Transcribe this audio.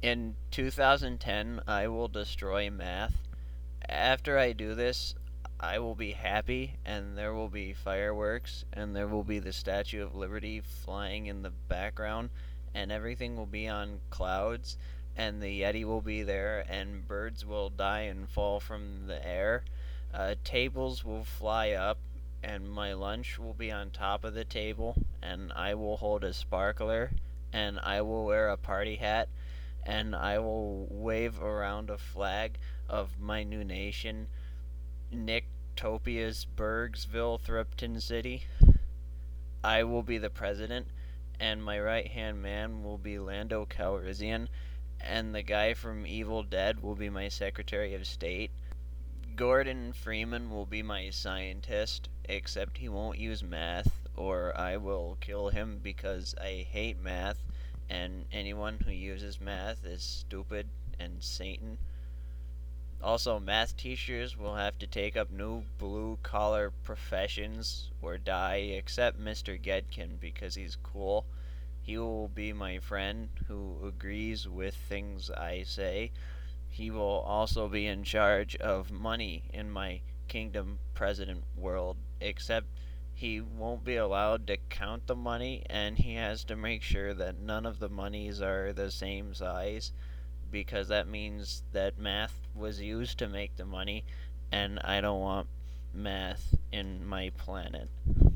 In 2010, I will destroy math. After I do this, I will be happy, and there will be fireworks, and there will be the Statue of Liberty flying in the background, and everything will be on clouds, and the Yeti will be there, and birds will die and fall from the air. Tables will fly up, and my lunch will be on top of the table, and I will hold a sparkler, and I will wear a party hat, and I will wave around a flag of my new nation, Nicktopia's Bergsville, Thripton City. I will be the president, and my right hand man will be Lando Calrissian, and the guy from Evil Dead will be my Secretary of State. Gordon Freeman will be my scientist, except he won't use math, or I will kill him because I hate math, and anyone who uses math is stupid and Satan. Also, math teachers will have to take up new blue collar professions or die, except Mr. Gedkin because he's cool. He will be my friend who agrees with things I say. He will also be in charge of money in my kingdom president world, except he won't be allowed to count the money, and he has to make sure that none of the monies are the same size, because that means that math was used to make the money, and I don't want math in my planet.